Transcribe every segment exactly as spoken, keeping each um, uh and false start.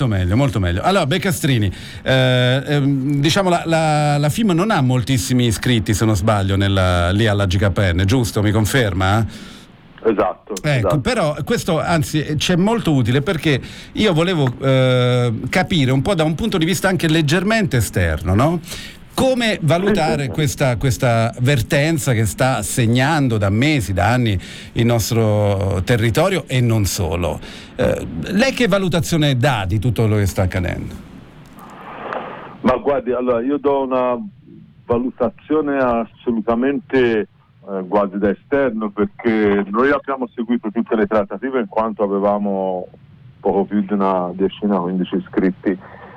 Molto meglio, molto meglio. Allora, Beccastrini, eh, ehm, diciamo la, la, la F I M non ha moltissimi iscritti, se non sbaglio, nella, lì alla G K N, giusto? Mi conferma? Esatto, Ecco, esatto. però questo anzi c'è molto utile, perché io volevo eh, capire un po' da un punto di vista anche leggermente esterno, no? Come valutare questa, questa vertenza che sta segnando da mesi, da anni il nostro territorio e non solo. Eh, lei che valutazione dà di tutto quello che sta accadendo? Ma guardi, allora io do una valutazione assolutamente eh, quasi da esterno, perché noi abbiamo seguito tutte le trattative in quanto avevamo poco più di una decina, quindici iscritti.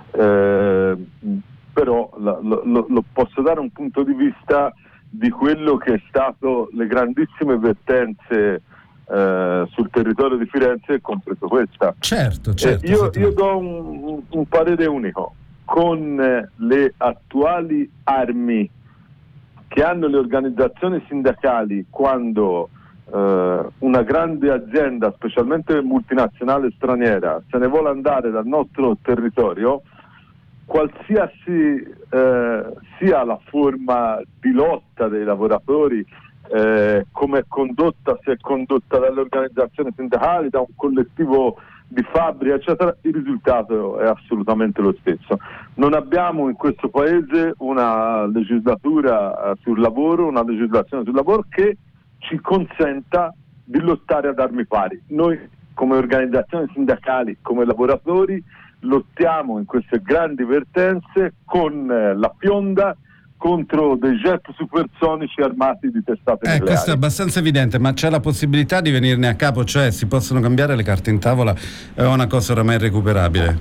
Eh, però lo, lo, lo posso dare un punto di vista di quello che è stato le grandissime vertenze eh, sul territorio di Firenze, compreso questa. Certo, certo. Eh, io, io do un, un parere unico. Con eh, le attuali armi che hanno le organizzazioni sindacali, quando eh, una grande azienda, specialmente multinazionale straniera, se ne vuole andare dal nostro territorio, qualsiasi eh, sia la forma di lotta dei lavoratori, eh, come è condotta, se è condotta dalle organizzazioni sindacali, da un collettivo di fabbrica, eccetera, il risultato è assolutamente lo stesso. Non abbiamo in questo paese una legislatura eh, sul lavoro, una legislazione sul lavoro che ci consenta di lottare ad armi pari. Noi come organizzazioni sindacali, come lavoratori, lottiamo in queste grandi vertenze con eh, la fionda contro dei jet supersonici armati di testate eh, nucleari. Questo è abbastanza evidente, ma c'è la possibilità di venirne a capo? Cioè si possono cambiare le carte in tavola? È una cosa oramai irrecuperabile?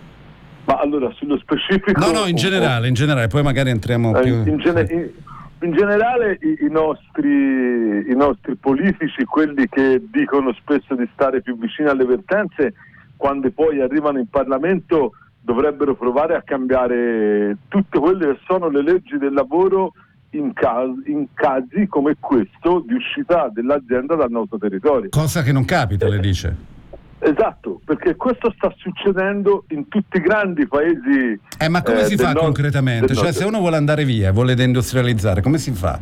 Ma allora, sullo specifico... No, no, in generale, in generale, poi magari entriamo eh, più... In, gene- in, in generale i, i, nostri, i nostri politici, quelli che dicono spesso di stare più vicini alle vertenze, quando poi arrivano in Parlamento dovrebbero provare a cambiare tutte quelle che sono le leggi del lavoro in, cas- in casi come questo di uscita dell'azienda dal nostro territorio. Cosa che non capita, eh, le dice. Esatto, perché questo sta succedendo in tutti i grandi paesi. Eh, ma come eh, si fa nord- concretamente? Cioè, se uno vuole andare via, vuole deindustrializzare, come si fa?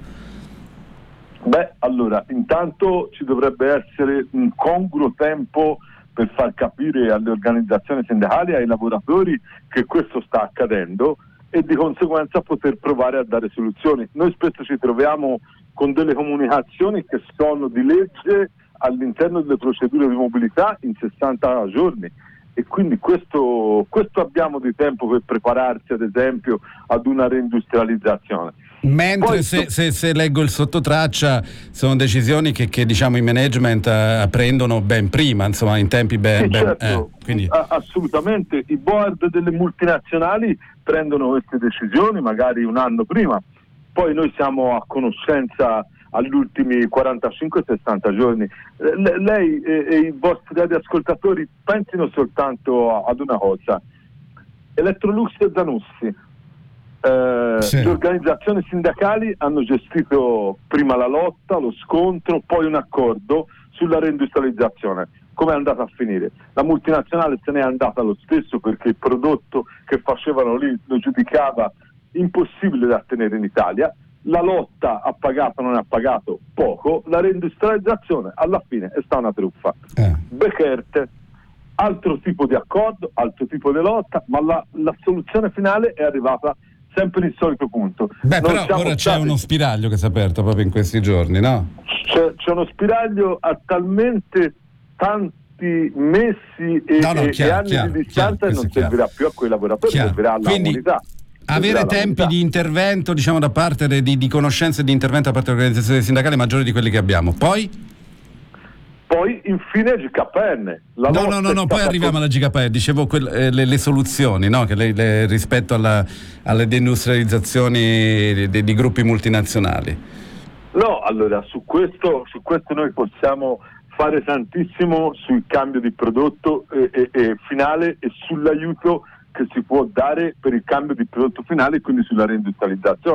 Beh, allora, intanto ci dovrebbe essere un congruo tempo per far capire alle organizzazioni sindacali e ai lavoratori che questo sta accadendo e di conseguenza poter provare a dare soluzioni. Noi spesso ci troviamo con delle comunicazioni che sono di legge all'interno delle procedure di mobilità in sessanta giorni e quindi questo, questo abbiamo di tempo per prepararsi ad esempio ad una reindustrializzazione. Mentre Poi, se, se, se leggo il sottotraccia sono decisioni che, che diciamo i management eh, prendono ben prima, insomma in tempi ben... sì, ben certo, eh, quindi... a- assolutamente, i board delle multinazionali prendono queste decisioni magari un anno prima, poi noi siamo a conoscenza agli ultimi quarantacinque sessanta giorni. Le- lei e-, e i vostri radioascoltatori pensino soltanto a- ad una cosa: Electrolux e Zanussi. Eh, Sì. Le organizzazioni sindacali hanno gestito prima la lotta, lo scontro, poi un accordo sulla reindustrializzazione. Come è andata a finire? La multinazionale se n'è andata lo stesso perché il prodotto che facevano lì lo giudicava impossibile da tenere in Italia. La lotta ha pagato, non ha pagato poco. La reindustrializzazione alla fine è stata una truffa. Eh. Beckert, altro tipo di accordo, altro tipo di lotta, ma la, la soluzione finale è arrivata sempre il solito punto. Beh, Non però siamo ora stati... c'è uno spiraglio che si è aperto proprio in questi giorni, no? C'è, c'è uno spiraglio a talmente tanti mesi e, No, no, e- chiaro, e anni chiaro, di distanza chiaro, e non questo è chiaro. servirà più a quei lavoratori, Chiaro. servirà alla Quindi, comunità. avere Servirà alla tempi comunità. di intervento, diciamo, da parte de, di, di conoscenze e di intervento da parte delle organizzazioni sindacali maggiori di quelli che abbiamo. Poi? Poi infine G K N. La No, lotta no, no, è no, poi stata arriviamo alla G K N, dicevo quel- eh, le, le soluzioni, no? Che le, le- rispetto alla, alle deindustrializzazioni di, di- di gruppi multinazionali. No, allora su questo, su questo noi possiamo fare tantissimo sul cambio di prodotto e, e- e finale e sull'aiuto che si può dare per il cambio di prodotto finale e quindi sulla reindustrializzazione,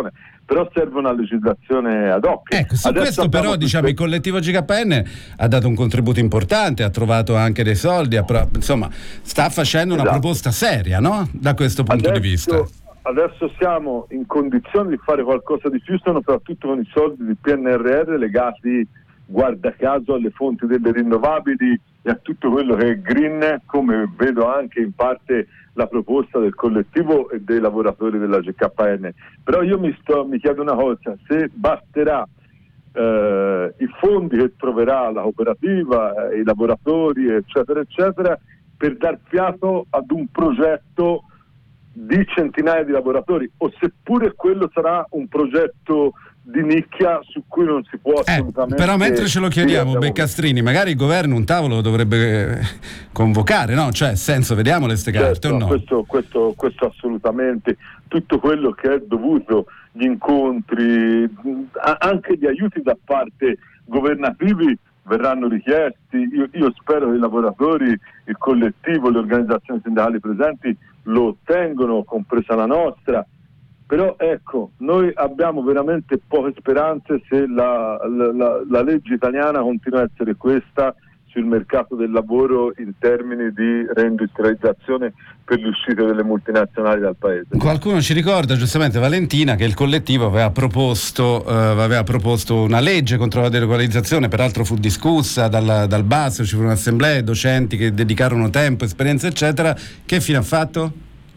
però serve una legislazione ad hoc. Ecco, su Adesso questo però diciamo il collettivo G K N ha dato un contributo importante, ha trovato anche dei soldi, ha pro- insomma sta facendo una esatto. proposta seria, no? Da questo punto adesso, di vista. Adesso siamo in condizione di fare qualcosa di più, soprattutto con i soldi di P N R R legati, guarda caso, alle fonti delle rinnovabili e a tutto quello che è green, come vedo anche in parte la proposta del collettivo e dei lavoratori della G K N. Però io mi, sto, mi chiedo una cosa: se basterà eh, i fondi che troverà la cooperativa, eh, i lavoratori eccetera eccetera per dar fiato ad un progetto di centinaia di lavoratori, o seppure quello sarà un progetto di nicchia su cui non si può assolutamente... Eh, però mentre ce lo chiediamo, Beccastrini, magari il governo un tavolo lo dovrebbe convocare, no? Cioè, senso, vediamo le ste carte, certo, o no? Questo, questo, questo assolutamente, tutto quello che è dovuto, gli incontri, anche gli aiuti da parte governativi verranno richiesti. Io, io spero che i lavoratori, il collettivo, le organizzazioni sindacali presenti lo ottengono, compresa la nostra. Però ecco, noi abbiamo veramente poche speranze se la, la, la, la legge italiana continua a essere questa sul mercato del lavoro in termini di reindustrializzazione per l'uscita delle multinazionali dal paese. Qualcuno ci ricorda, giustamente Valentina, che il collettivo aveva proposto, eh, aveva proposto una legge contro la delocalizzazione, peraltro fu discussa dal, dal basso, ci furono assemblee, docenti che dedicarono tempo, esperienza eccetera. Che fine ha fatto?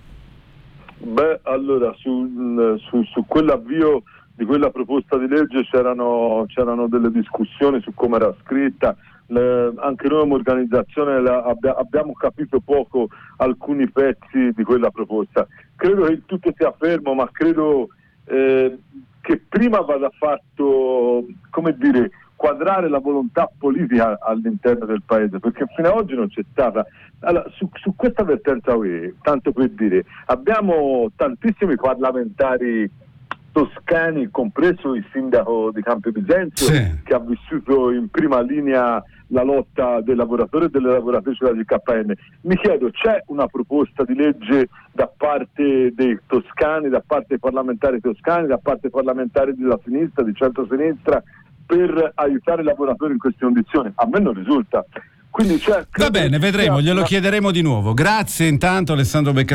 Beh, allora su, su, su quell'avvio di quella proposta di legge c'erano, c'erano delle discussioni su come era scritta. Le, anche noi come organizzazione la, abbia, abbiamo capito poco alcuni pezzi di quella proposta. Credo che il tutto sia fermo, ma credo eh, che prima vada fatto, come dire, quadrare la volontà politica all'interno del paese, perché fino ad oggi non c'è stata. Allora, su, su questa vertenza U E, tanto per dire, abbiamo tantissimi parlamentari toscani, compreso il sindaco di Campo Bisenzio, sì, che ha vissuto in prima linea la lotta dei lavoratori e delle lavoratrici della G K N. Mi chiedo, c'è una proposta di legge da parte dei toscani, da parte dei parlamentari toscani, da parte dei parlamentari della sinistra, di centro-sinistra, per aiutare i lavoratori in queste condizioni? A me non risulta. Quindi c'è, va bene, vedremo, glielo chiederemo di nuovo. Grazie intanto Alessandro Beccastrini.